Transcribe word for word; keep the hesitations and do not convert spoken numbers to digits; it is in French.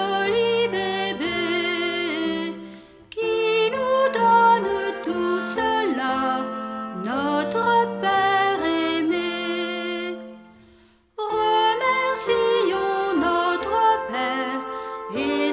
joli bébé qui nous donne tout cela, notre Père aimé. Remercions notre Père et